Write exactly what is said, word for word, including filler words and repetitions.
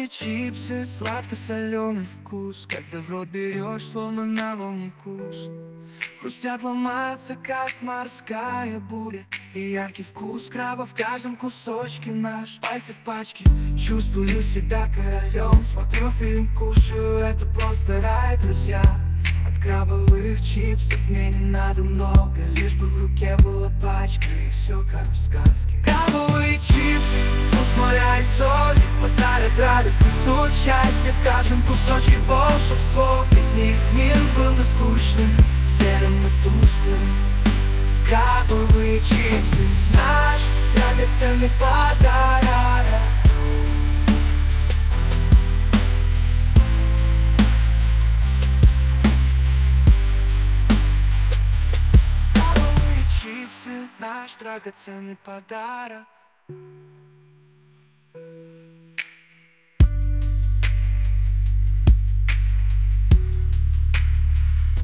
чипсы, сладко-соленый вкус, когда в рот берешь, словно на волне кус. Хрустят, ломаются, как морская буря, и яркий вкус краба в каждом кусочке наш. Пальцы в пачке, чувствую себя королем. Смотрю фильм, кушаю, это просто рай, друзья. От крабовых чипсов мне не надо много, лишь бы в руке была пачка, и все как в сказке. Крабовые чипсы, вкус моря и соли, подарят радость, несут счастье. В каждом кусочке волшебство, без них мир был бы скучным, серым и тусклым. Крабовые чипсы, наш драгоценный подарок. Крабовые чипсы, наш драгоценный подарок.